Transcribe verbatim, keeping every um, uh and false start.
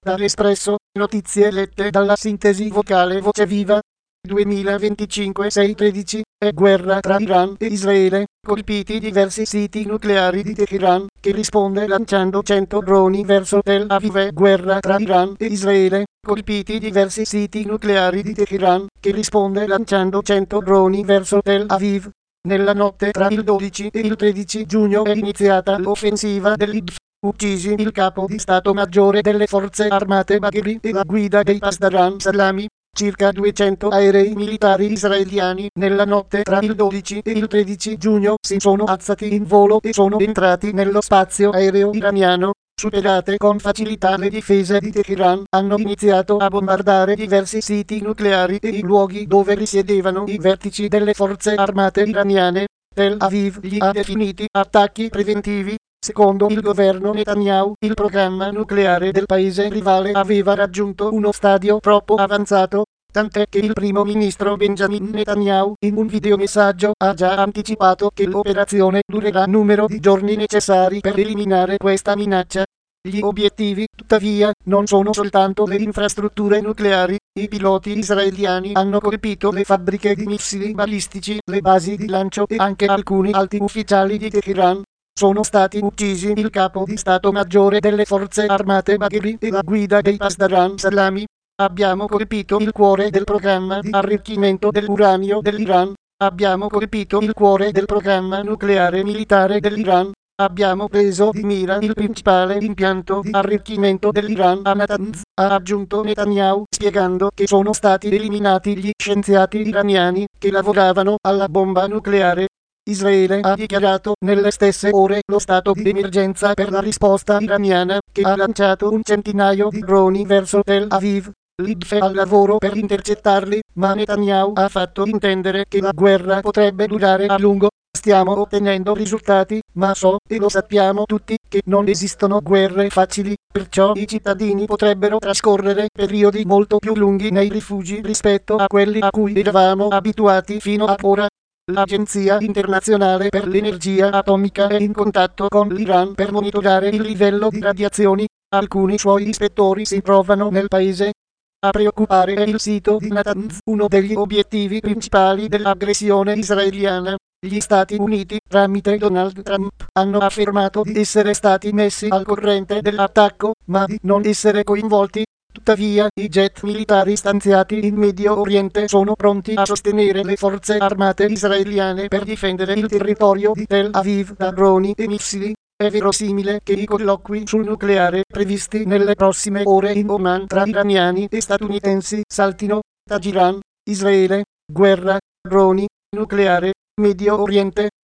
Dall'Espresso, notizie lette dalla sintesi vocale Voce Viva. duemilaventicinque sei tredici, è guerra tra Iran e Israele, colpiti diversi siti nucleari di Teheran, che risponde lanciando cento droni verso Tel Aviv. È guerra tra Iran e Israele, colpiti diversi siti nucleari di Teheran, che risponde lanciando cento droni verso Tel Aviv. Nella notte tra il dodici e il tredici giugno è iniziata l'offensiva dell'I D F. Uccisi il capo di Stato Maggiore delle Forze Armate Bagheri e la guida dei Pasdaran Salami. Circa duecento aerei militari israeliani nella notte tra il dodici e il tredici giugno si sono alzati in volo e sono entrati nello spazio aereo iraniano. Superate con facilità le difese di Teheran, hanno iniziato a bombardare diversi siti nucleari e i luoghi dove risiedevano i vertici delle forze armate iraniane. Tel Aviv li ha definiti attacchi preventivi. Secondo il governo Netanyahu, il programma nucleare del paese rivale aveva raggiunto uno stadio troppo avanzato, tant'è che il primo ministro Benjamin Netanyahu in un videomessaggio ha già anticipato che l'operazione durerà il numero di giorni necessari per eliminare questa minaccia. Gli obiettivi, tuttavia, non sono soltanto le infrastrutture nucleari. I piloti israeliani hanno colpito le fabbriche di missili balistici, le basi di lancio e anche alcuni alti ufficiali di Teheran. Sono stati uccisi il capo di Stato Maggiore delle Forze Armate Bagheri e la guida dei Pasdaran Salami. Abbiamo colpito il cuore del programma di arricchimento dell'uranio dell'Iran. Abbiamo colpito il cuore del programma nucleare militare dell'Iran. Abbiamo preso di mira il principale impianto di arricchimento dell'Iran a Natanz, ha aggiunto Netanyahu, spiegando che sono stati eliminati gli scienziati iraniani che lavoravano alla bomba nucleare. Israele ha dichiarato nelle stesse ore lo stato di emergenza per la risposta iraniana, che ha lanciato un centinaio di droni verso Tel Aviv. L'I D F è al lavoro per intercettarli, ma Netanyahu ha fatto intendere che la guerra potrebbe durare a lungo. Stiamo ottenendo risultati, ma so, e lo sappiamo tutti, che non esistono guerre facili, perciò i cittadini potrebbero trascorrere periodi molto più lunghi nei rifugi rispetto a quelli a cui eravamo abituati fino ad ora. L'Agenzia Internazionale per l'Energia Atomica è in contatto con l'Iran per monitorare il livello di radiazioni. Alcuni suoi ispettori si trovano nel paese. A preoccupare è il sito di Natanz, uno degli obiettivi principali dell'aggressione israeliana. Gli Stati Uniti, tramite Donald Trump, hanno affermato di essere stati messi al corrente dell'attacco, ma di non essere coinvolti. Tuttavia, i jet militari stanziati in Medio Oriente sono pronti a sostenere le forze armate israeliane per difendere il territorio di Tel Aviv da droni e missili. È verosimile che i colloqui sul nucleare previsti nelle prossime ore in Oman tra iraniani e statunitensi saltino. Tagiran, Israele, guerra, droni, nucleare, Medio Oriente.